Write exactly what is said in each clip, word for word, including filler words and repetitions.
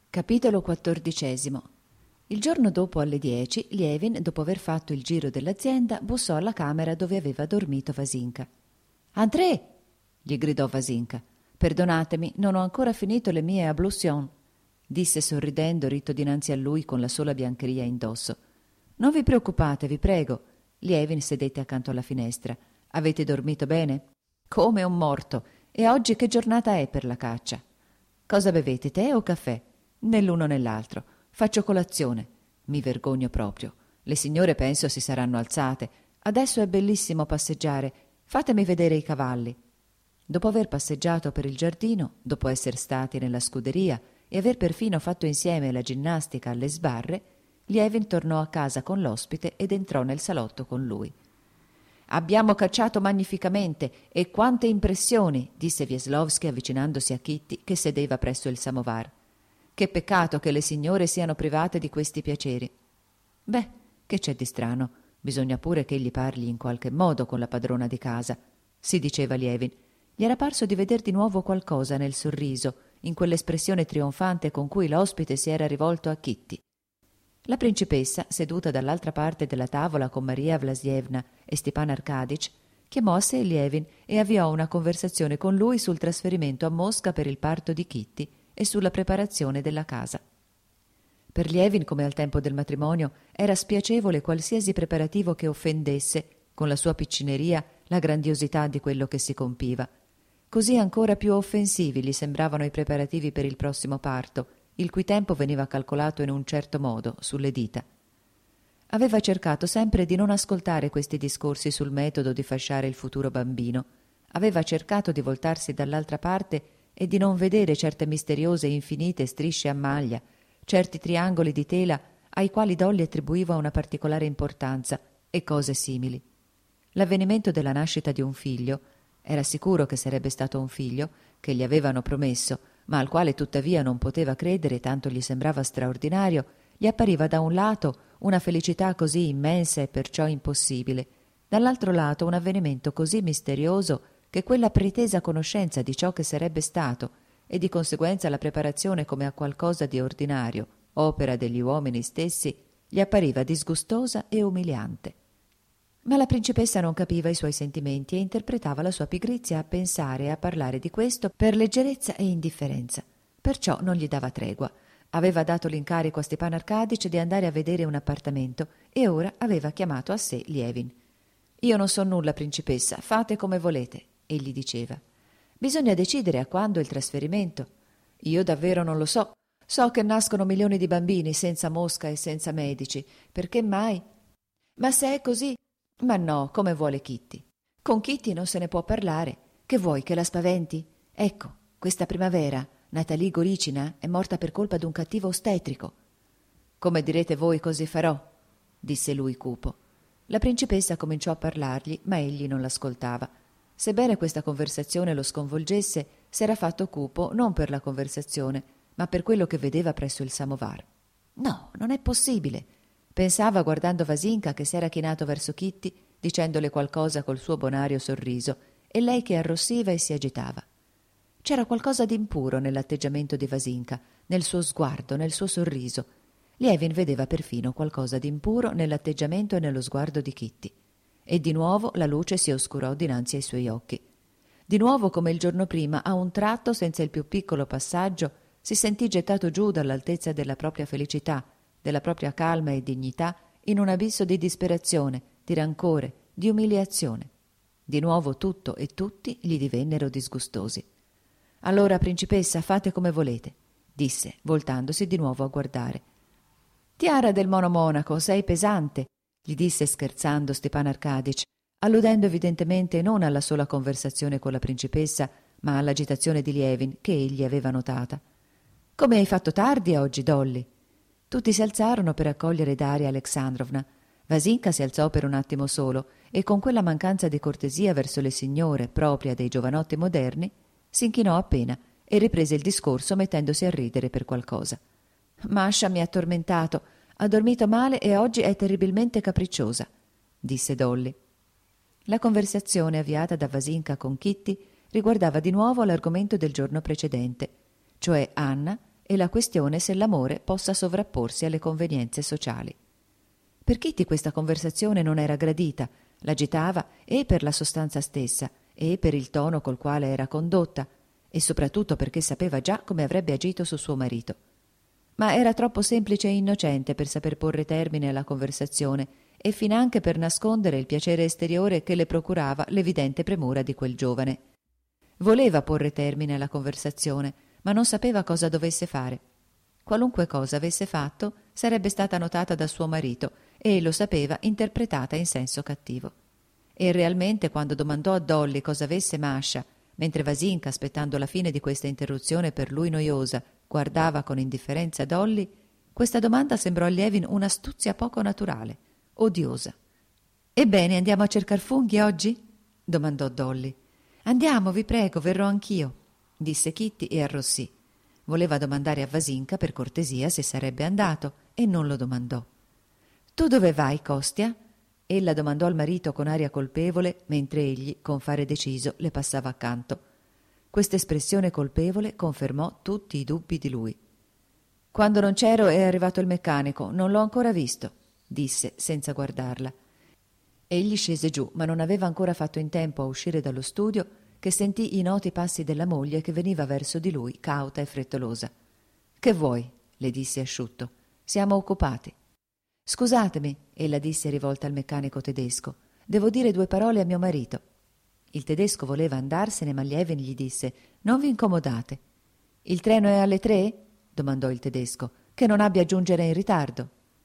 Capitolo quattordicesimo. Il giorno dopo alle dieci, Lievin, dopo aver fatto il giro dell'azienda, bussò alla camera dove aveva dormito Vasinka. «André!» gli gridò Vasinka. «Perdonatemi, non ho ancora finito le mie ablution», disse sorridendo ritto dinanzi a lui con la sola biancheria indosso. «Non vi preoccupate, vi prego». Lievin sedette accanto alla finestra. «Avete dormito bene?» «Come un morto. E oggi che giornata è per la caccia?» «Cosa bevete, tè o caffè?» «Né l'uno né l'altro. Faccio colazione. Mi vergogno proprio. Le signore penso si saranno alzate. Adesso è bellissimo passeggiare. Fatemi vedere i cavalli». Dopo aver passeggiato per il giardino, dopo essere stati nella scuderia e aver perfino fatto insieme la ginnastica alle sbarre, Lievin tornò a casa con l'ospite ed entrò nel salotto con lui. «Abbiamo cacciato magnificamente e quante impressioni!» disse Wieslowski avvicinandosi a Kitty che sedeva presso il samovar. «Che peccato che le signore siano private di questi piaceri». «Beh, che c'è di strano? Bisogna pure che egli parli in qualche modo con la padrona di casa», si diceva Lievin. Gli era parso di veder di nuovo qualcosa nel sorriso, in quell'espressione trionfante con cui l'ospite si era rivolto a Kitty. La principessa, seduta dall'altra parte della tavola con Maria Vlasievna e Stepan Arkadych, chiamò a sé Lievin e avviò una conversazione con lui sul trasferimento a Mosca per il parto di Kitty e sulla preparazione della casa. Per Lievin, come al tempo del matrimonio, era spiacevole qualsiasi preparativo che offendesse, con la sua piccineria, la grandiosità di quello che si compiva. Così ancora più offensivi gli sembravano i preparativi per il prossimo parto, il cui tempo veniva calcolato in un certo modo, sulle dita. Aveva cercato sempre di non ascoltare questi discorsi sul metodo di fasciare il futuro bambino. Aveva cercato di voltarsi dall'altra parte e di non vedere certe misteriose e infinite strisce a maglia, certi triangoli di tela ai quali Dolly attribuiva una particolare importanza e cose simili. L'avvenimento della nascita di un figlio, era sicuro che sarebbe stato un figlio, che gli avevano promesso, ma al quale tuttavia non poteva credere tanto gli sembrava straordinario, gli appariva da un lato una felicità così immensa e perciò impossibile, dall'altro lato un avvenimento così misterioso che quella pretesa conoscenza di ciò che sarebbe stato e di conseguenza la preparazione come a qualcosa di ordinario, opera degli uomini stessi, gli appariva disgustosa e umiliante. Ma la principessa non capiva i suoi sentimenti e interpretava la sua pigrizia a pensare e a parlare di questo per leggerezza e indifferenza. Perciò non gli dava tregua. Aveva dato l'incarico a Stepan Arkadych di andare a vedere un appartamento e ora aveva chiamato a sé Lievin. «Io non so nulla, principessa, fate come volete», egli diceva. «Bisogna decidere a quando il trasferimento». «Io davvero non lo so. So che nascono milioni di bambini senza Mosca e senza medici. Perché mai?» «Ma se è così...» «Ma no, come vuole Kitty. Con Kitty non se ne può parlare. Che vuoi, che la spaventi? Ecco, questa primavera Natalie Goricina è morta per colpa d'un cattivo ostetrico». «Come direte voi, così farò», disse lui cupo. La principessa cominciò a parlargli, ma egli non l'ascoltava. Sebbene questa conversazione lo sconvolgesse, s'era fatto cupo non per la conversazione, ma per quello che vedeva presso il samovar. «No, non è possibile», pensava guardando Vasinka che s'era chinato verso Kitty, dicendole qualcosa col suo bonario sorriso, e lei che arrossiva e si agitava. C'era qualcosa d'impuro nell'atteggiamento di Vasinka, nel suo sguardo, nel suo sorriso. Lievin vedeva perfino qualcosa d'impuro nell'atteggiamento e nello sguardo di Kitty. E di nuovo la luce si oscurò dinanzi ai suoi occhi. Di nuovo, come il giorno prima, a un tratto, senza il più piccolo passaggio, si sentì gettato giù dall'altezza della propria felicità, della propria calma e dignità, in un abisso di disperazione, di rancore, di umiliazione. Di nuovo tutto e tutti gli divennero disgustosi. «Allora, principessa, fate come volete», disse, voltandosi di nuovo a guardare. «Tiara del mono monaco, sei pesante», gli disse scherzando Stepan Arkadych, alludendo evidentemente non alla sola conversazione con la principessa, ma all'agitazione di Lievin che egli aveva notata. «Come hai fatto tardi oggi, Dolly?» Tutti si alzarono per accogliere Daria Alexandrovna. Vasinka si alzò per un attimo solo e con quella mancanza di cortesia verso le signore propria dei giovanotti moderni s'inchinò appena e riprese il discorso mettendosi a ridere per qualcosa. «Masha mi ha tormentato, ha dormito male e oggi è terribilmente capricciosa», disse Dolly. La conversazione avviata da Vasinka con Kitty riguardava di nuovo l'argomento del giorno precedente, cioè Anna e la questione se l'amore possa sovrapporsi alle convenienze sociali. Per Kitty questa conversazione non era gradita, l'agitava e per la sostanza stessa e per il tono col quale era condotta, e soprattutto perché sapeva già come avrebbe agito su suo marito. Ma era troppo semplice e innocente per saper porre termine alla conversazione e finanche per nascondere il piacere esteriore che le procurava l'evidente premura di quel giovane. Voleva porre termine alla conversazione, ma non sapeva cosa dovesse fare. Qualunque cosa avesse fatto sarebbe stata notata da suo marito e, lo sapeva, interpretata in senso cattivo. E realmente, quando domandò a Dolly cosa avesse Masha, mentre Vasinka, aspettando la fine di questa interruzione per lui noiosa, guardava con indifferenza Dolly, questa domanda sembrò a Lievin un'astuzia poco naturale, odiosa. «Ebbene, andiamo a cercar funghi oggi?» domandò Dolly. «Andiamo, vi prego, verrò anch'io», disse Kitty e arrossì. Voleva domandare a Vasinka per cortesia se sarebbe andato e non lo domandò. «Tu dove vai, Kostya?» Ella domandò al marito con aria colpevole, mentre egli, con fare deciso, le passava accanto. Questa espressione colpevole confermò tutti i dubbi di lui. «Quando non c'ero è arrivato il meccanico, non l'ho ancora visto», disse senza guardarla. Egli scese giù, ma non aveva ancora fatto in tempo a uscire dallo studio che sentì i noti passi della moglie che veniva verso di lui, cauta e frettolosa. «Che vuoi?» le disse asciutto. «Siamo occupati». «Scusatemi», ella disse rivolta al meccanico tedesco, «devo dire due parole a mio marito». Il tedesco voleva andarsene, ma Lievin gli disse: «Non vi incomodate». «Il treno è alle tre?» domandò il tedesco. «Che non abbia a giungere in ritardo».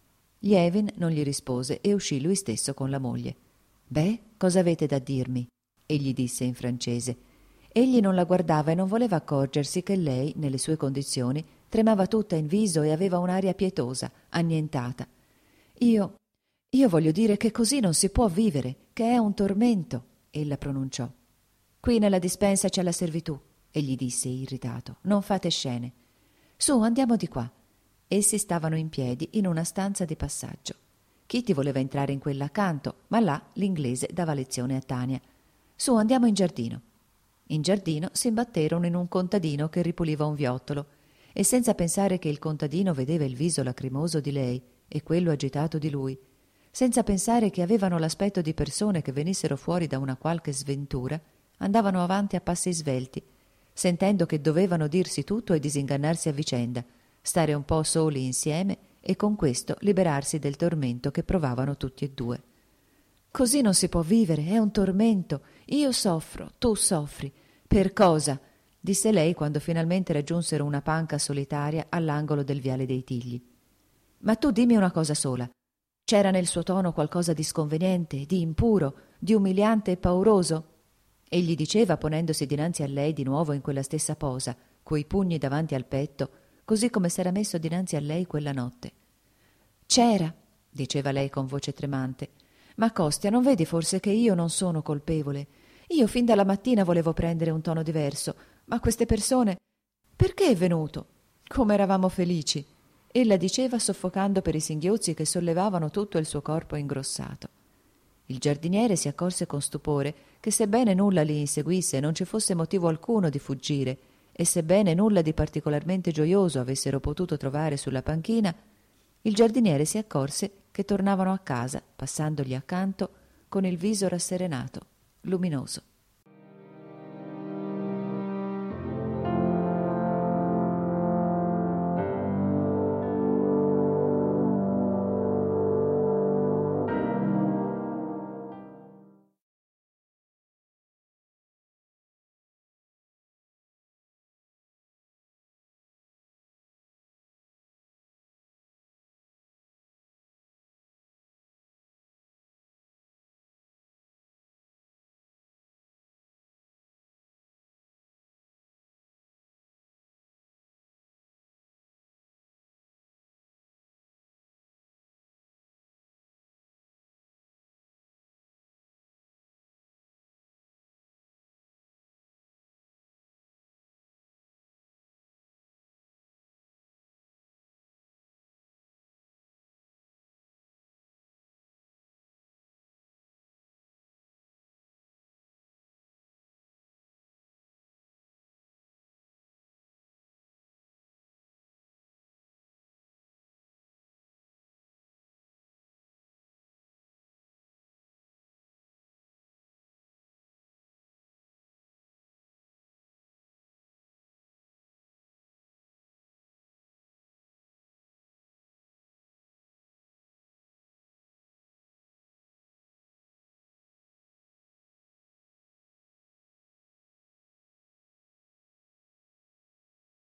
Lievin non gli rispose e uscì lui stesso con la moglie. «Beh, cosa avete da dirmi?» egli disse in francese. Egli non la guardava e non voleva accorgersi che lei, nelle sue condizioni, tremava tutta in viso e aveva un'aria pietosa, annientata. «Io... io voglio dire che così non si può vivere, che è un tormento», ella pronunciò. «Qui nella dispensa c'è la servitù», egli disse irritato. «Non fate scene. Su, andiamo di qua». Essi stavano in piedi in una stanza di passaggio. Kitty voleva entrare in quella accanto, ma là l'inglese dava lezione a Tania. «Su, andiamo in giardino». In giardino si imbatterono in un contadino che ripuliva un viottolo e, senza pensare che il contadino vedeva il viso lacrimoso di lei e quello agitato di lui, senza pensare che avevano l'aspetto di persone che venissero fuori da una qualche sventura, andavano avanti a passi svelti, sentendo che dovevano dirsi tutto e disingannarsi a vicenda, stare un po' soli insieme e con questo liberarsi del tormento che provavano tutti e due. «Così non si può vivere, è un tormento. Io soffro, tu soffri. Per cosa?» disse lei quando finalmente raggiunsero una panca solitaria all'angolo del viale dei Tigli. «Ma tu dimmi una cosa sola. C'era nel suo tono qualcosa di sconveniente, di impuro, di umiliante e pauroso?» Egli diceva, ponendosi dinanzi a lei di nuovo in quella stessa posa, coi pugni davanti al petto, così come s'era messo dinanzi a lei quella notte. «C'era», diceva lei con voce tremante. «Ma Kostya, non vedi forse che io non sono colpevole? Io fin dalla mattina volevo prendere un tono diverso, ma queste persone... Perché è venuto? Come eravamo felici!» Ella diceva soffocando per i singhiozzi che sollevavano tutto il suo corpo ingrossato. Il giardiniere si accorse con stupore che, sebbene nulla li inseguisse, non ci fosse motivo alcuno di fuggire, e sebbene nulla di particolarmente gioioso avessero potuto trovare sulla panchina, il giardiniere si accorse che tornavano a casa, passandogli accanto, con il viso rasserenato, luminoso.